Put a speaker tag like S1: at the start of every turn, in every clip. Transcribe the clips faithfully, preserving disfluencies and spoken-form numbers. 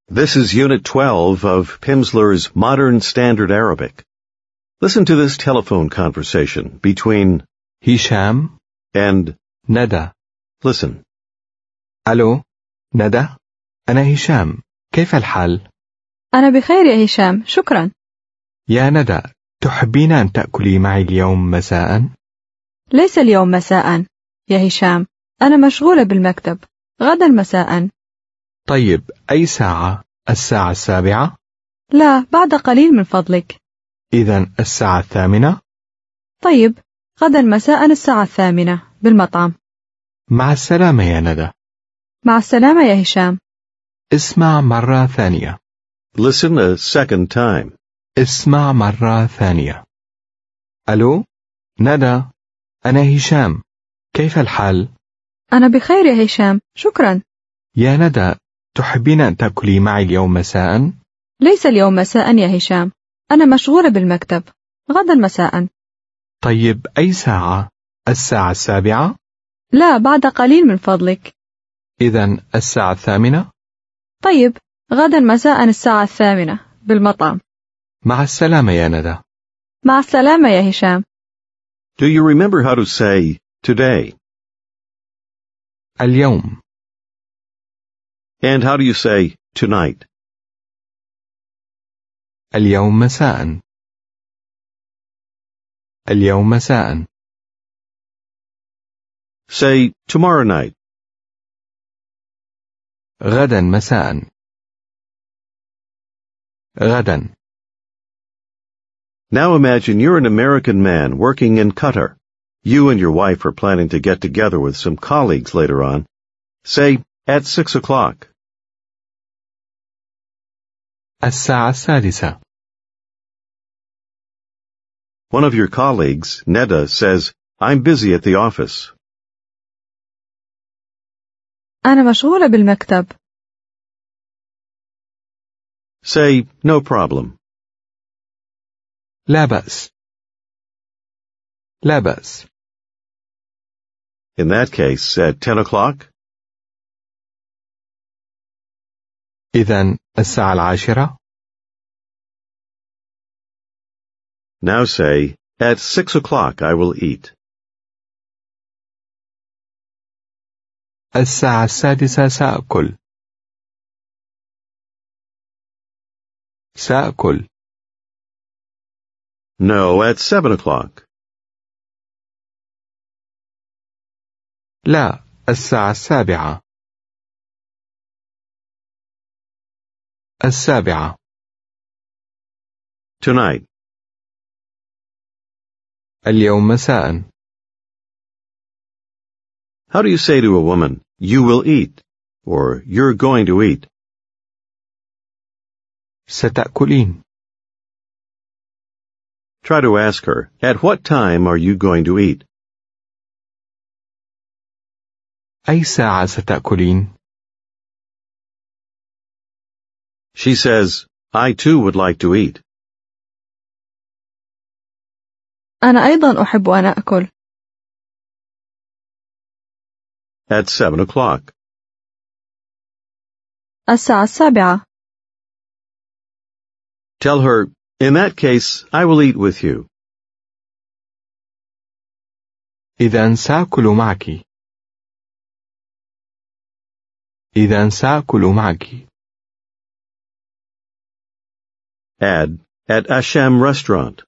S1: This is Unit twelve of Pimsleur's Modern Standard Arabic. Listen to this telephone conversation between
S2: هشام
S1: and
S2: ندى.
S1: listen.
S2: ألو ندى، أنا هشام، كيف الحال؟
S3: أنا بخير يا هشام، شكرا.
S2: يا ندى، تحبين أن تأكلي معي اليوم مساء؟
S3: ليس اليوم مساء يا هشام، أنا مشغولة بالمكتب. غدا مساء.
S2: طيب، أي ساعة؟ الساعة السابعة؟
S3: لا، بعد قليل من فضلك.
S2: إذن الساعة الثامنة؟
S3: طيب، غدا مساء الساعة الثامنة بالمطعم.
S2: مع السلامة يا ندى.
S3: مع السلامة يا هشام.
S2: اسمع مرة ثانية.
S1: Listen a second time.
S2: اسمع مرة ثانية. ألو ندى، أنا هشام، كيف الحال؟
S3: أنا بخير يا هشام، شكرا.
S2: يا ندى، تحبين أن تأكلي معي اليوم مساء؟
S3: ليس اليوم مساء يا هشام، أنا مشغولة بالمكتب. غدا مساء.
S2: طيب، أي ساعة؟ الساعة السابعة؟
S3: لا، بعد قليل من فضلك.
S2: إذن الساعة الثامنة؟
S3: طيب، غدا مساء الساعة الثامنة بالمطعم.
S2: مع السلامة يا ندى.
S3: مع السلامة يا هشام.
S1: Do you remember how to say today?
S2: اليوم.
S1: And how do you say tonight?
S2: اليوم مساء. اليوم مساء.
S1: Say tomorrow night.
S2: غدا مساء. غدا.
S1: Now imagine you're an American man working in Qatar. You and your wife are planning to get together with some colleagues later on. Say at six o'clock.
S2: الساعة السادسة.
S1: One of your colleagues, Neda, says, I'm busy at the office.
S3: أنا مشغولة بالمكتب.
S1: Say no problem.
S2: لا بأس. لا بأس.
S1: In that case, at ten o'clock.
S2: إذن الساعة العاشرة.
S1: Now say, at six o'clock I will eat.
S2: الساعة السادسة سأكل. سأكل.
S1: No, at seven o'clock.
S2: لا، الساعة السابعة. السابعة.
S1: Tonight.
S2: اليوم مساء.
S1: How do you say to a woman, you will eat, or you're going to eat?
S2: ستأكلين.
S1: Try to ask her, at what time are you going to eat?
S2: أي ساعة ستأكلين؟
S1: She says, I too would like to eat.
S3: أنا أيضا أحب أن أكل.
S1: At seven o'clock.
S3: الساعة السابعة.
S1: Tell her, in that case, I will eat with you.
S2: إذن سأكل معك. إذن سأكل معك.
S1: Add, at Asham restaurant.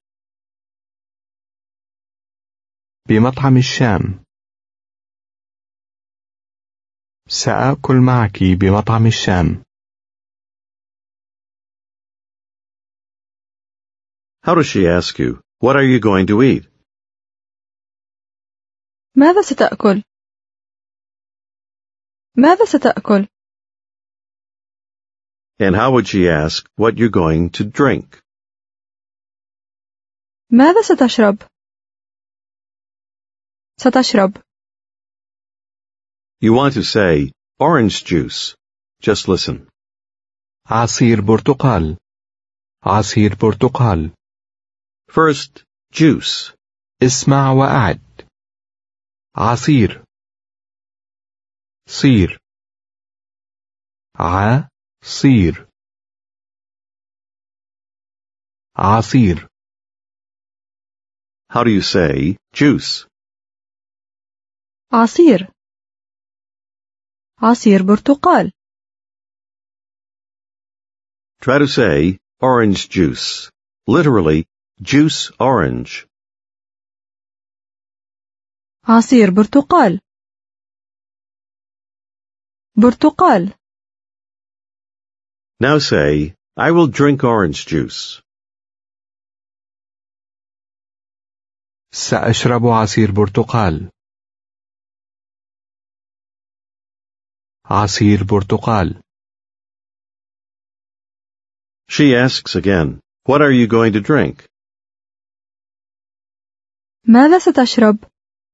S2: بمطعم الشام. سأكل معك بمطعم الشام.
S1: How does she ask you, what are you going to eat?
S3: ماذا ستأكل؟ ماذا ستأكل؟
S1: And how would she ask what you're going to drink?
S3: ماذا ستشرب؟ ستشرب.
S1: You want to say, orange juice. Just listen.
S2: عصير برتقال. عصير برتقال.
S1: First, juice.
S2: اسمع وأعد. عصير. صير. عصير. عصير.
S1: How do you say juice?
S3: عصير. عصير برتقال.
S1: Try to say orange juice. Literally, juice orange.
S3: عصير برتقال. برتقال.
S1: Now say, I will drink orange juice.
S2: سأشرب عصير برتقال. عصير برتقال.
S1: She asks again, what are you going to drink?
S3: ماذا ستشرب؟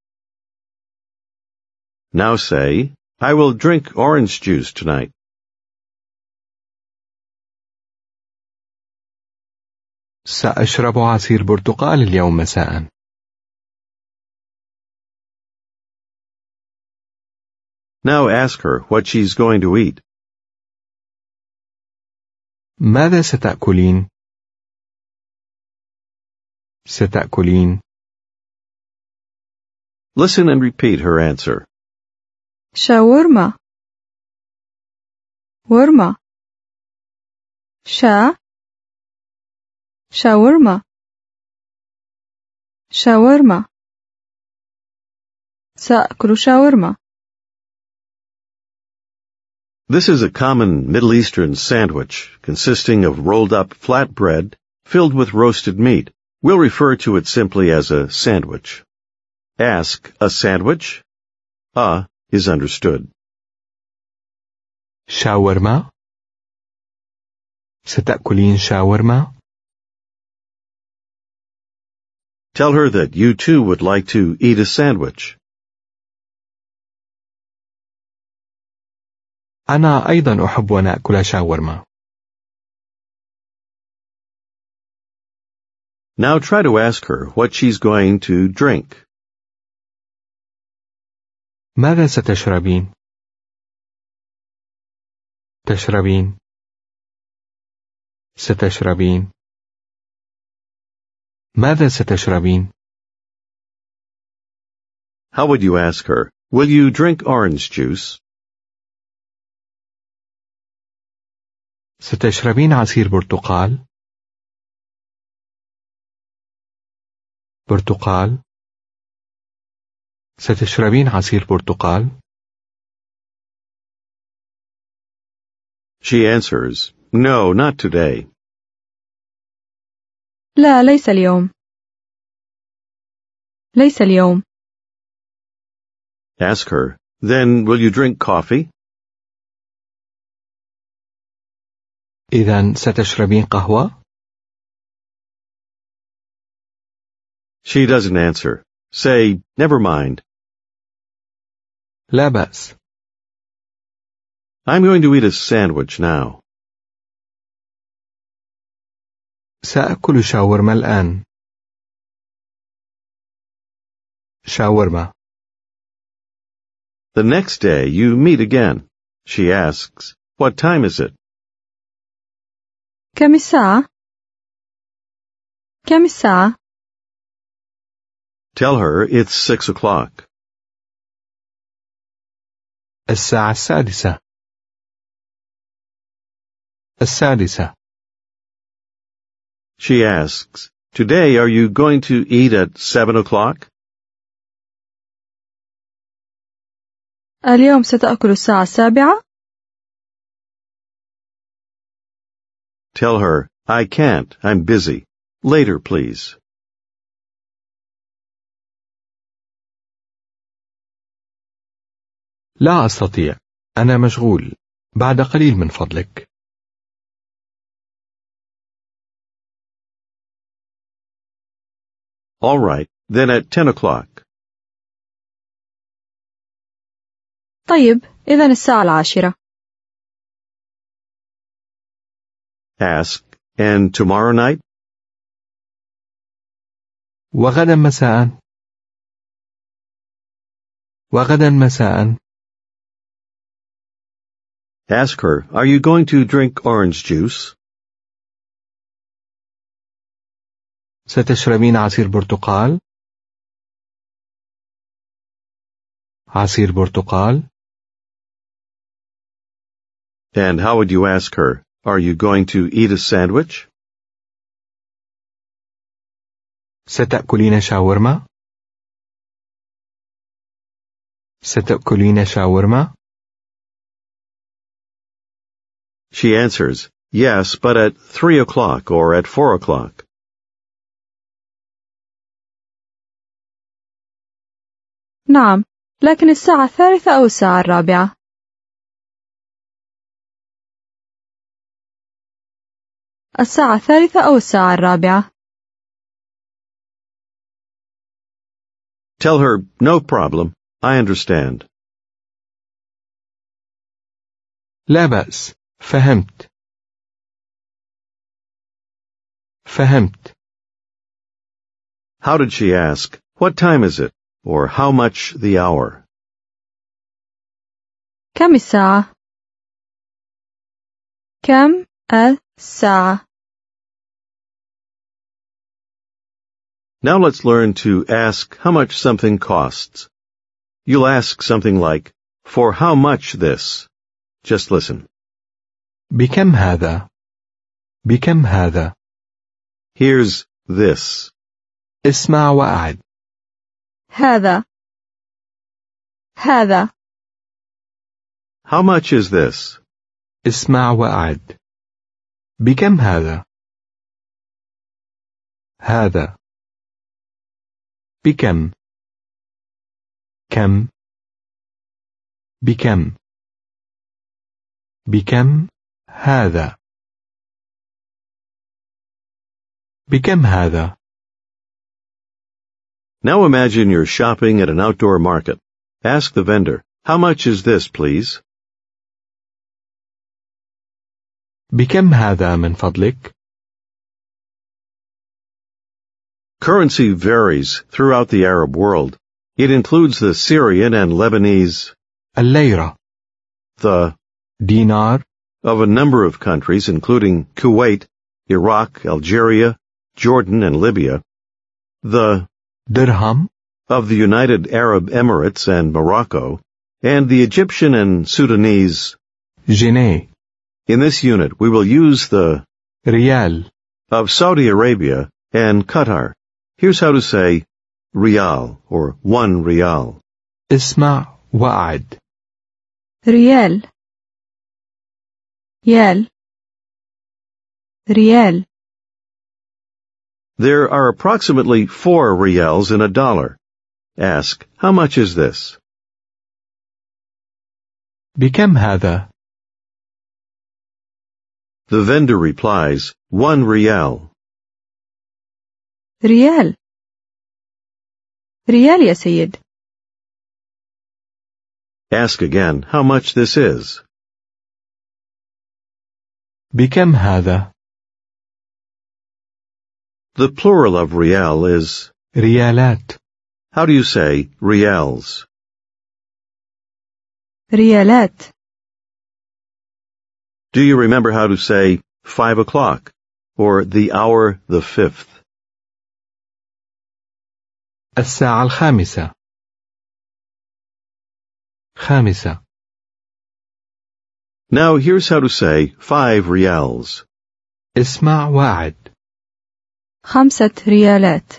S1: Now say, I will drink orange juice tonight.
S2: سأشرب عصير برتقال اليوم مساء.
S1: Now ask her what she's going to eat.
S2: ماذا ستأكلين؟ ستأكلين.
S1: Listen and repeat her answer.
S3: شاورما. ورما. شا. شاورما. شاورما. سأكل شاورما.
S1: This is a common Middle Eastern sandwich consisting of rolled up flat bread filled with roasted meat. We'll refer to it simply as a sandwich. Ask, a sandwich? A is understood.
S2: شاورما. ستأكلين شاورما؟
S1: Tell her that you too would like to eat a sandwich.
S2: أنا أيضا أحب أن أكل شاورما.
S1: Now try to ask her what she's going to drink.
S2: ماذا ستشربين؟ تشربين. ستشربين. ماذا ستشربين؟
S1: How would you ask her, will you drink orange juice?
S2: ستشربين عصير برتقال؟ برتقال. ستشربين عصير برتقال؟
S1: She answers, no, not today.
S3: لا ليس اليوم. ليس اليوم.
S1: Ask her, then will you drink coffee?
S2: إذن ستشربين قهوة؟
S1: She doesn't answer. Say, never mind.
S2: لا بأس.
S1: I'm going to eat a sandwich now.
S2: سأكل شاورما الآن. شاورما.
S1: The next day you meet again. She asks, what time is it?
S3: كم الساعة؟ كم الساعة؟
S1: Tell her it's six o'clock.
S2: الساعة السادسة. السادسة.
S1: She asks, today are you going to eat at seven o'clock?
S3: اليوم ستأكل الساعة السابعة؟
S1: Tell her, I can't, I'm busy. Later, please.
S2: لا أستطيع. أنا مشغول. بعد قليل من فضلك.
S1: All right, then at ten o'clock.
S3: طيب، إذن الساعة العاشرة.
S1: Ask, and tomorrow night?
S2: وغدا مساء. وغدا مساء.
S1: Ask her, are you going to drink orange juice?
S2: ستشربين عصير برتقال؟ عصير برتقال.
S1: And how would you ask her, are you going to eat a sandwich?
S2: ستأكلين شاورما؟ ستأكلين شاورما؟
S1: She answers, yes, but at three o'clock or at four o'clock.
S3: نعم، لكن الساعة الثالثة أو الساعة الرابعة. الساعة الثالثة أو الساعة الرابعة.
S1: Tell her, no problem, I understand.
S2: لا بأس، فهمت. فهمت.
S1: How did she ask, what time is it, or how much the hour?
S3: كم الساعة؟ كم الساعة؟
S1: Now let's learn to ask how much something costs. You'll ask something like, for how much this? Just listen.
S2: بكم هذا؟ بكم هذا؟
S1: Here's this.
S2: اسمع وأعد.
S3: هذا. هذا.
S1: How much is this?
S2: اسمع وأعد. بكم هذا؟ هذا. بكم؟ كم؟ بكم؟ بكم هذا؟ بكم هذا؟
S1: Now imagine you're shopping at an outdoor market. Ask the vendor, how much is this, please?
S2: بكم هذا من فضلك؟
S1: Currency varies throughout the Arab world. It includes the Syrian and Lebanese,
S2: الليرة.
S1: the
S2: دينار.
S1: of a number of countries, including Kuwait, Iraq, Algeria, Jordan, and Libya, the
S2: درهم.
S1: of the United Arab Emirates and Morocco, and the Egyptian and Sudanese.
S2: جنيه.
S1: In this unit, we will use the
S2: ريال.
S1: of Saudi Arabia and Qatar. Here's how to say riyal or one riyal.
S2: اسمع وأعد.
S3: ريال. يال. ريال.
S1: There are approximately four riyals in a dollar. Ask, how much is this?
S2: بكم هذا؟
S1: The vendor replies, one riyal.
S3: ريال. ريال يا سيد.
S1: Ask again, how much this is?
S2: بكم هذا؟
S1: The plural of riyal is,
S2: ريالات.
S1: how do you say riyals?
S3: ريالات.
S1: Do you remember how to say five o'clock or the hour the fifth?
S2: الساعة الخامسة. خامسة.
S1: Now here's how to say five riyals.
S2: اسمع وأعد.
S3: خمسة ريالات.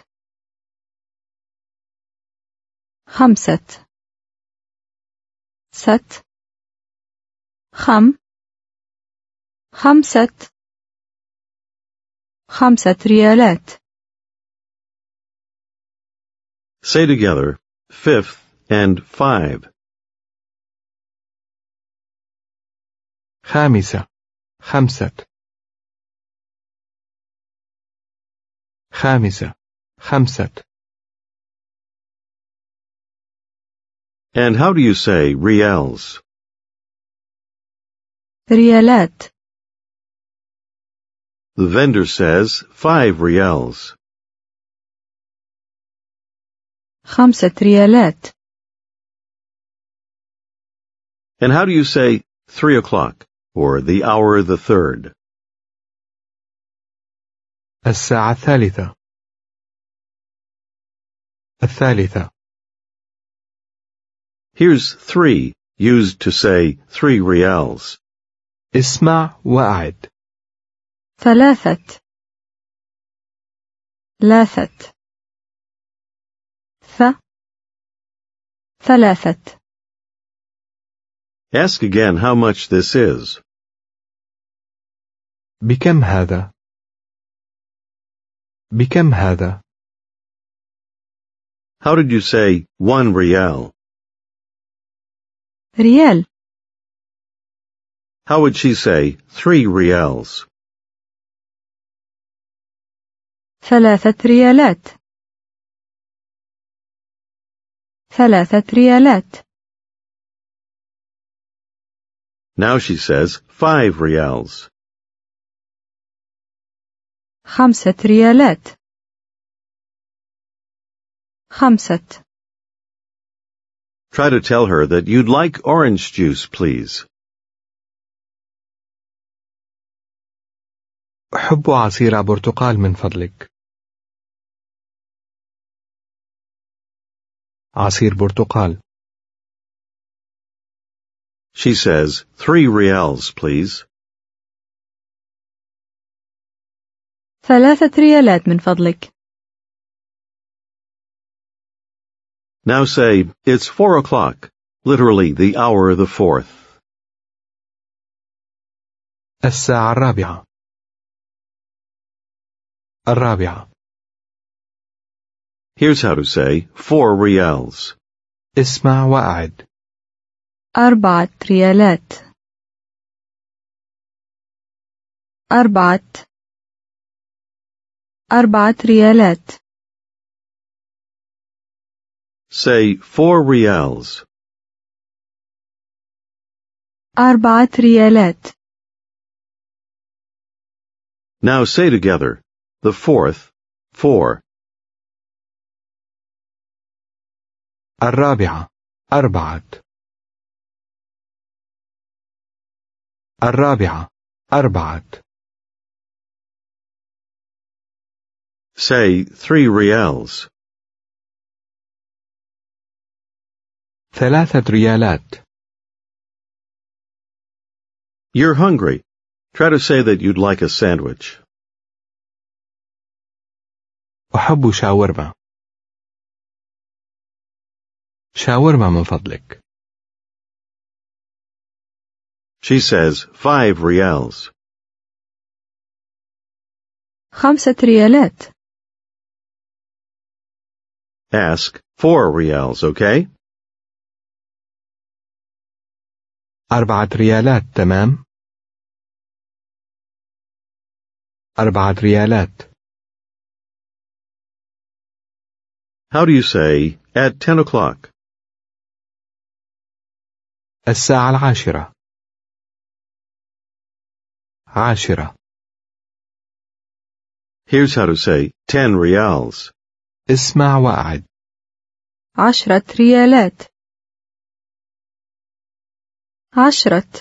S3: خمسة. ست. خم. خمسة. خمسة ريالات.
S1: Say together, fifth and five.
S2: خامسة. خمسة. خامسة. خمسة.
S1: And how do you say riyals?
S3: ريالات.
S1: The vendor says five riyals.
S3: خمسة ريالات.
S1: And how do you say three o'clock or the hour the third?
S2: الساعة الثالثة. الثالثة.
S1: Here's three, used to say three reals.
S2: اسمع وأعد.
S3: ثلاثة. لاثة. ث. ثلاثة.
S1: Ask again how much this is.
S2: بكم هذا؟ بكم هذا؟
S1: How did you say one real?
S3: ريال.
S1: How would she say three reals?
S3: ثلاثة ريالات. ثلاثة ريالات.
S1: Now she says five reals.
S3: خمسة ريالات. خمسة.
S1: Try to tell her that you'd like orange juice, please.
S2: أحب عصير برتقال من فضلك. عصير برتقال.
S1: She says three reals, please.
S3: ثلاثة ريالات من فضلك.
S1: Now say, it's four o'clock, literally the hour of the fourth.
S2: الساعة الرابعة. الرابعة.
S1: Here's how to say four reals.
S2: اسمع وأعد.
S3: أربعة ريالات. أربعة. أربعة ريالات.
S1: Say four reals.
S3: أربعة ريالات.
S1: Now say together, the fourth, four.
S2: الرابعة. أربعة. الرابعة. أربعة.
S1: Say three reals.
S2: ثلاثة ريالات.
S1: You're hungry. Try to say that you'd like a sandwich.
S2: أحب شاورما. شاورما من فضلك.
S1: She says five reals.
S3: خمسة ريالات.
S1: Ask four reals, okay?
S2: أربعة ريالات تمام؟ أربعة ريالات.
S1: How do you say at ten o'clock?
S2: الساعة العاشرة. عاشرة.
S1: Here's how to say ten reals.
S2: اسمع وأعد.
S3: عشرة ريالات. عشرة.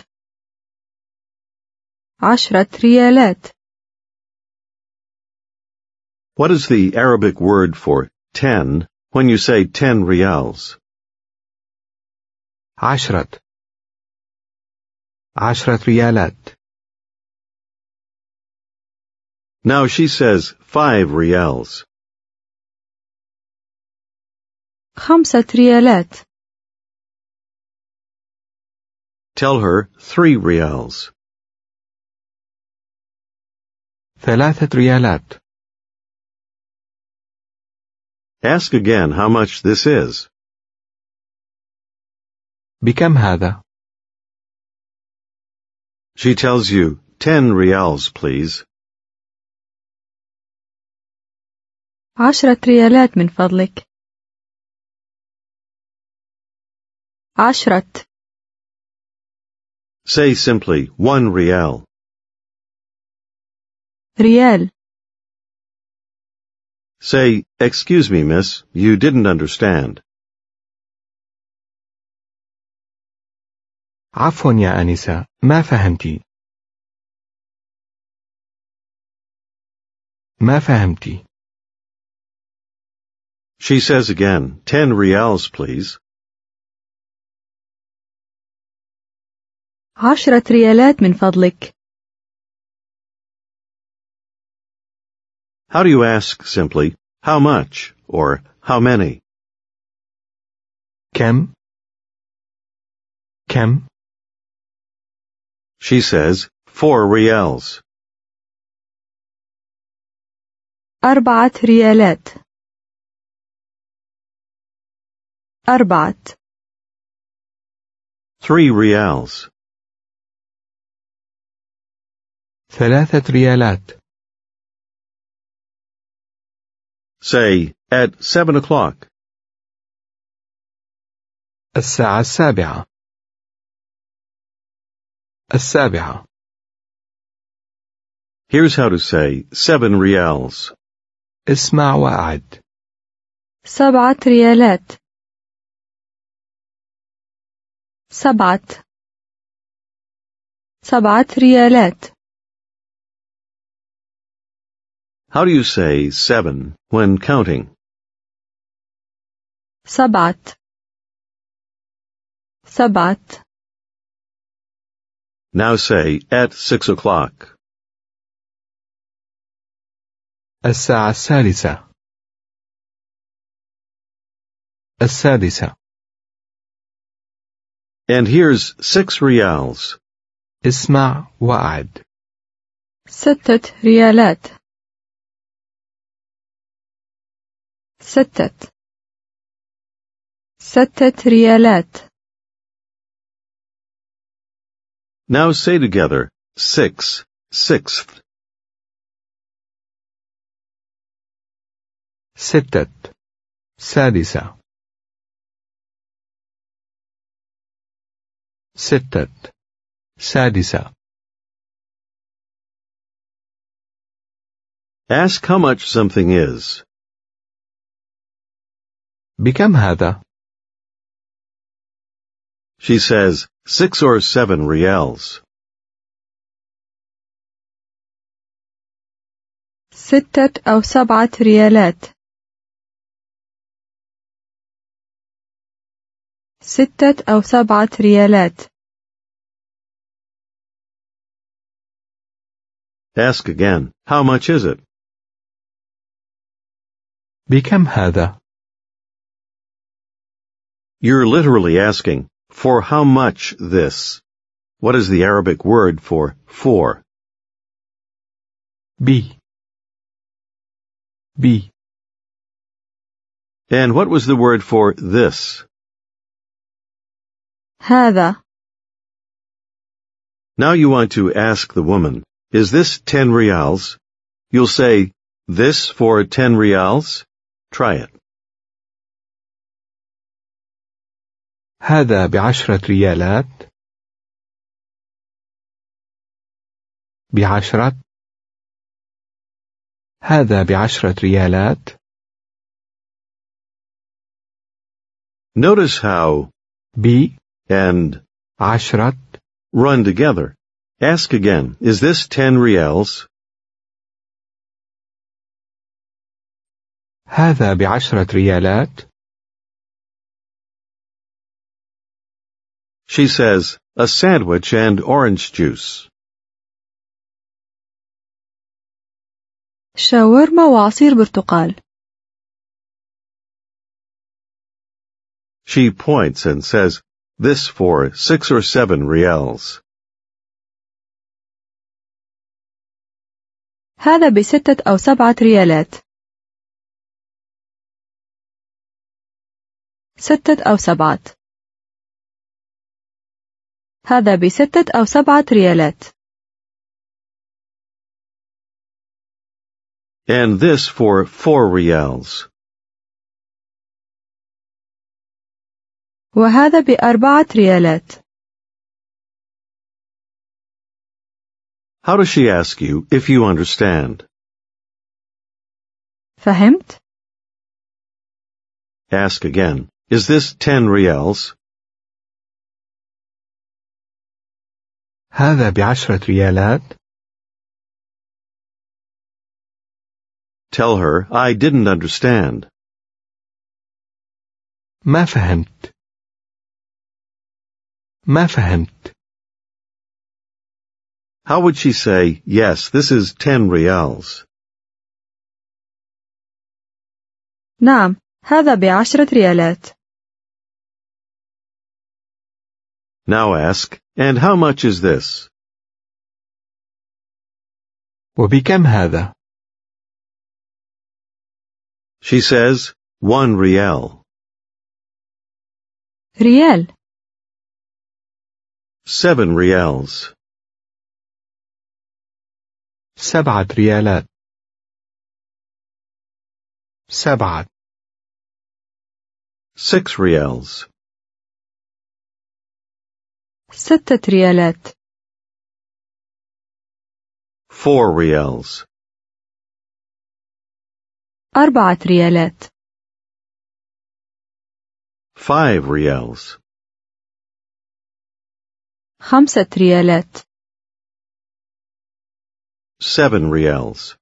S3: عشرة ريالات.
S1: What is the Arabic word for ten when you say ten reals?
S2: عشرة. عشرة ريالات.
S1: Now she says five reals.
S3: خمسة ريالات.
S1: Tell her three reals.
S2: ثلاثة ريالات.
S1: Ask again how much this is.
S2: بكم هذا؟
S1: She tells you ten reals, please.
S3: عشرة ريالات من فضلك. عشرة.
S1: Say simply one real.
S3: ريال.
S1: Say, excuse me, miss, you didn't understand.
S2: عفوا يا أنسة، ما فهمتي. ما فهمتي.
S1: She says again, ten reals, please.
S3: عشرة ريالات من فضلك.
S1: How do you ask simply, how much, or how many?
S2: كم؟ كم؟
S1: She says, four reals.
S3: أربعة ريالات. أربعة.
S1: Three reals.
S2: ثلاثة ريالات.
S1: Say, at seven o'clock.
S2: الساعة السابعة. السابعة.
S1: Here's how to say seven reals.
S2: اسمع وأعد.
S3: سبعة ريالات. سبعة. سبعة ريالات.
S1: How do you say seven when counting?
S3: سبعة. سبعة.
S1: Now say at six o'clock.
S2: الساعة الثالثة. السادسة.
S1: And here's six reals.
S2: اسمع وأعد.
S3: ستة ريالات. ستة. ستة ريالات.
S1: Now say together, six, sixth.
S2: ستة. سادسة. ستة. سادسة.
S1: Ask how much something is.
S2: بكم هذا؟
S1: She says, six or seven reals.
S3: ستة أو سبعة ريالات. ستة أو سبعة ريالات.
S1: Ask again, how much is it?
S2: بكم هذا؟
S1: You're literally asking, for how much this? What is the Arabic word for for?
S2: بي. بي.
S1: And what was the word for this?
S3: هذا.
S1: Now you want to ask the woman, is this ten reals? You'll say, this for ten reals? Try it.
S2: هذا بعشرة ريالات. بعشرة. هذا بعشرة ريالات.
S1: Notice how
S2: بي.
S1: and
S2: عشرة.
S1: run together. Ask again, is this ten reals?
S2: هذا بعشرة ريالات.
S1: She says, a sandwich and orange juice.
S3: شاورما وعصير برتقال.
S1: She points and says, this for six or seven reals.
S3: هذا بستة أو سبعة ريالات. ستة أو سبعة. هذا بستة أو سبعة ريالات.
S1: And this for four reals.
S3: وهذا بأربعة ريالات.
S1: How does she ask you if you understand?
S3: فهمت؟
S1: Ask again, is this ten reals?
S2: هذا بعشرة ريالات.
S1: Tell her, I didn't understand.
S2: ما فهمت. ما فهمت.
S1: How would she say, yes, this is ten reals?
S3: نعم، هذا بعشرة ريالات.
S1: Now ask, and how much is this?
S2: وبكم هذا؟
S1: She says, one real.
S3: ريال.
S1: Seven reals.
S2: سبعة ريالات. سبعة.
S1: Six reals.
S3: ستة ريالات.
S1: Four reals.
S3: أربعة ريالات.
S1: Five reals.
S3: خمسة ريالات.
S1: Seven reals.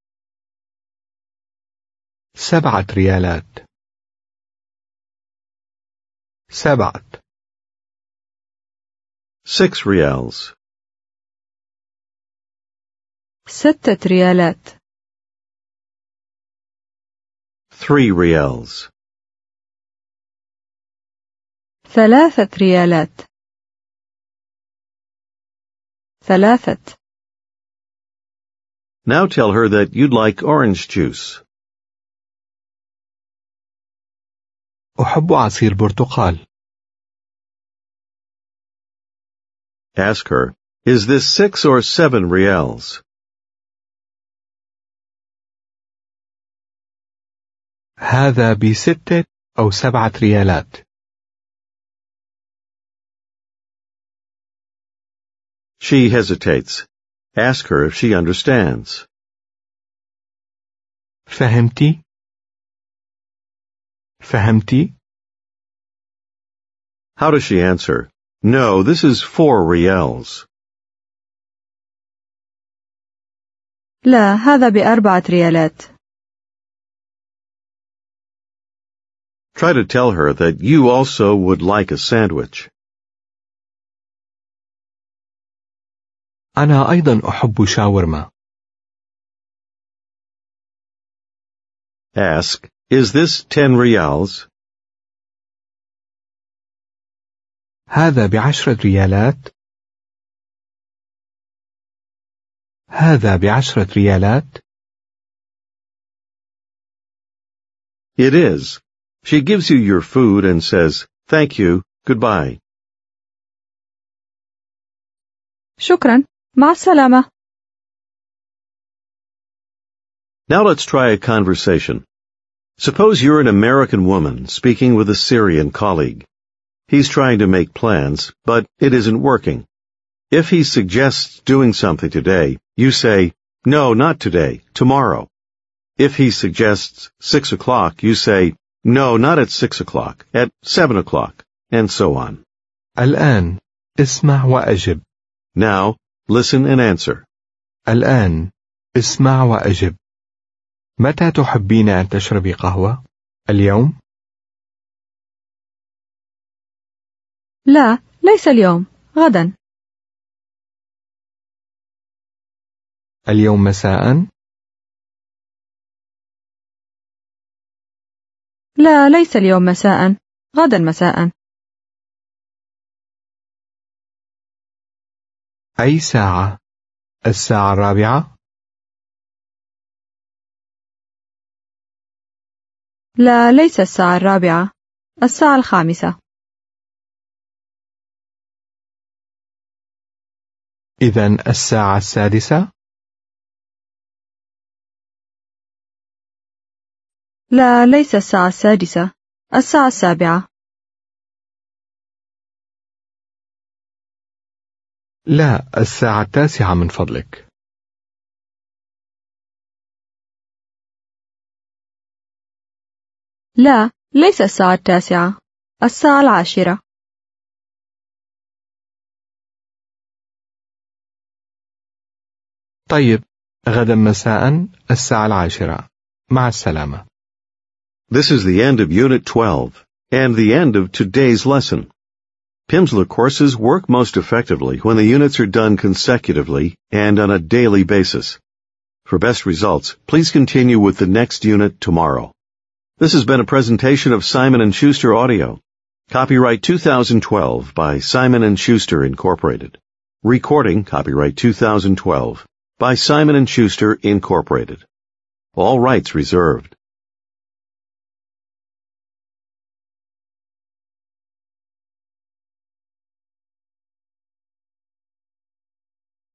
S2: سبعة ريالات. سبعة.
S1: Six reals.
S3: ستة ريالات.
S1: Three reals.
S3: ثلاثة ريالات. ثلاثة.
S1: Now tell her that you'd like orange juice.
S2: أحب عصير برتقال.
S1: Ask her, is this six or seven reals?
S2: هذا بستة أو سبعة ريالات.
S1: She hesitates. Ask her if she understands.
S2: فهمتي؟ فهمتي؟
S1: How does she answer? No, this is four reals.
S3: لا، هذا بأربعة ريالات.
S1: Try to tell her that you also would like a sandwich.
S2: أنا أيضا أحب شاورما.
S1: Ask, is this ten reals?
S2: هذا بعشرة ريالات. هذا بعشرة ريالات.
S1: It is. She gives you your food and says, thank you, goodbye.
S3: شكرا، مع السلامة.
S1: Now let's try a conversation. Suppose you're an American woman speaking with a Syrian colleague. He's trying to make plans, but it isn't working. If he suggests doing something today, you say, no, not today, tomorrow. If he suggests six o'clock, you say, no, not at six o'clock, at seven o'clock, and so on.
S2: الآن اسمع وأجب.
S1: Now, listen and answer.
S2: الآن اسمع وأجب. متى تحبين أن تشربي قهوة؟ اليوم؟
S3: لا، ليس اليوم، غدا.
S2: اليوم مساء؟
S3: لا، ليس اليوم مساء، غدا مساء.
S2: أي ساعة؟ الساعة الرابعة؟
S3: لا، ليس الساعة الرابعة، الساعة الخامسة.
S2: إذن الساعة السادسة؟
S3: لا، ليس الساعة السادسة، الساعة السابعة.
S2: لا، الساعة التاسعة من فضلك.
S3: لا، ليس الساعة التاسعة، الساعة العاشرة.
S2: طيب، غدا مساء الساعة العاشرة. مع السلامة.
S1: This is the end of Unit twelve. and the end of today's lesson. Pimsleur courses work most effectively when the units are done consecutively and on a daily basis. For best results, please continue with the next unit tomorrow. This has been a presentation of Simon and Schuster Audio. Copyright two thousand twelve by Simon and Schuster Incorporated. Recording copyright two thousand twelve by Simon and Schuster Incorporated. All rights reserved.